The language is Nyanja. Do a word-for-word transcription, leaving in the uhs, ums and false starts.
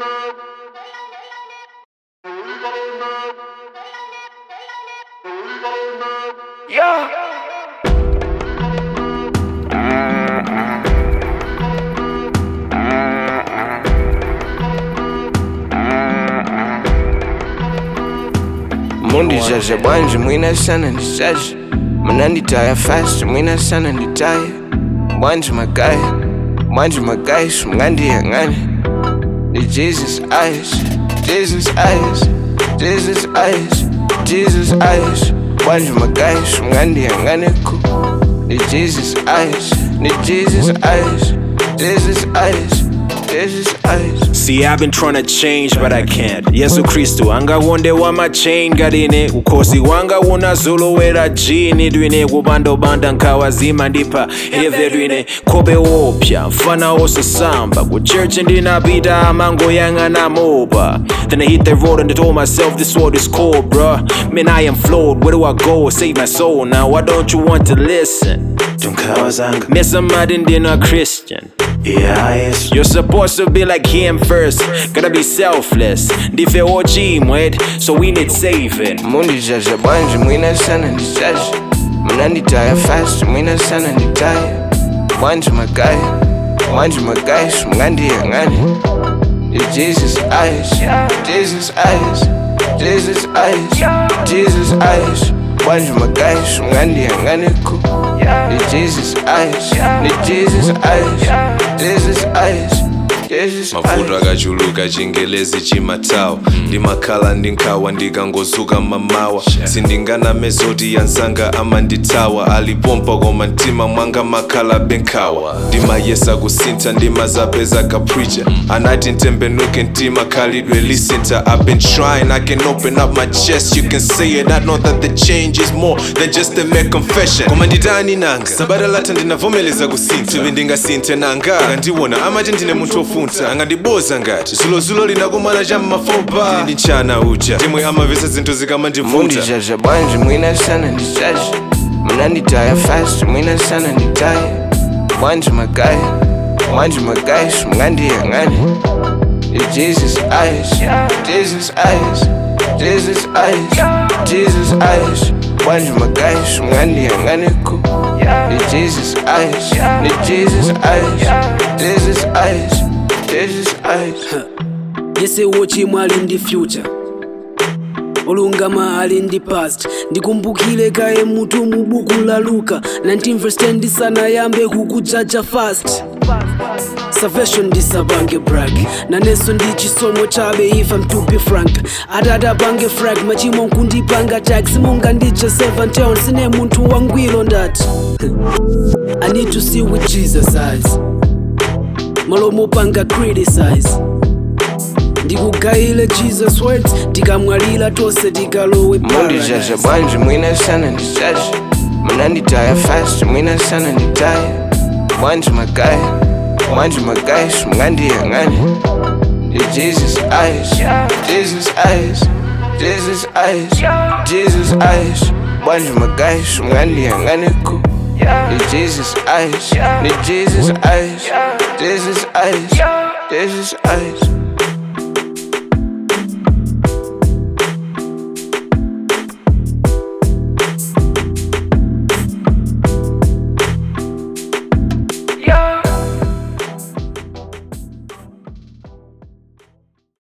Yeah. Mundi jaja bwanje mwina sana ndijaja Mana nditaya fast mwina sana nditaya Bwanje magaya Bwanje magaya sumngandi yangani The Jesus eyes Jesus eyes Jesus eyes Jesus eyes Bwanje magaya sumngandi yangani ku The Jesus eyes The Jesus eyes Jesus eyes Jesus eyes. See, I've been trying to change, but I can't. Yesu Kristu, anga wonde wa ma chain gadine. Ukosi wanga wona zulu wera jini dwine. Gubando banda nkawa zima ndipa heve dwine. Kobe wopya, mfana osa samba. Ku church ndina bida mango yanga na moba. Then I hit the road and I told myself this world is cold, bruh. Man, I am flawed, where do I go? Save my soul now, why don't you want to listen? Miss a mad Indian or Christian. Yeah, yes. You're supposed to be like him first. Gotta be selfless. Ndife ochi mwed, so we need saving. Mundi jaja bwanje mwina sana ndijaja Mana nditaya fast mwina sana nditaya Bwanje magaya Bwanje magaya sumngandi yangani The Jesus eyes Jesus eyes Jesus eyes Jesus eyes Bwanje magaya sumngandi yangani ku The Jesus eyes The Jesus eyes Jesus eyes Jesus mafuta akachuluka chingelezi chimatao ndimakhala ndinkawa ndikangozuka mamawa sindingana mezoti yansanga amanditawa alipompa koma mtima mwanga makhala benkawa ndimayesa kusintha ndimazapeza kapreacher anati ntembenuke ntima khalidwe lisinta I've been trying I can open up my chest you can say it I know that the change is more than just a mere confession koma nditani nanga sabata latha ndinavomeleza kusintha ivi ndingasinthe nanga ndiwona amati ndine munthu ofunta angandiboza ngati zulozulo linakumana cha mmafoba ndi nchana uja timwe amavesa zinthu zikamandivuta Mundi jaja bwanje mwina sana ndijaja Mana nditaya fast mwina sana nditaya Bwanje magaya Bwanje magaya sumngandi yangani The Jesus eyes Jesus eyes Jesus eyes Jesus eyes Bwanje magaya sumngandi yangani ku The Jesus eyes The Jesus eyes Jesus eyes Jesus eyes. Yese wochimwa ali ndi future olungama ali ndi past ndikumbukile kaye mutu mu buku la Luka nineteen verse ten ndisana yambe kukujaja fast Salvation ndisabange brag naneso ndi chisomo chabe if I'm to be frank adada bange frag machimo nkundipanga tag simunga ndiche seven town sine muntu wangwilo ndati I need to see with Jesus eyes malomo panga criticize ndikugayile Jesus words tikamwalila tose tikalowe Mundi jaja bwanje mwina sana ndijaja Mana nditaya fast mwina sana nditaya Bwanje magaya Bwanje magaya sumngandi yangani The Jesus eyes Jesus eyes Jesus eyes Jesus eyes Bwanje magaya sumngandi yangani ku The Jesus eyes The Jesus eyes Jesus eyes Jesus eyes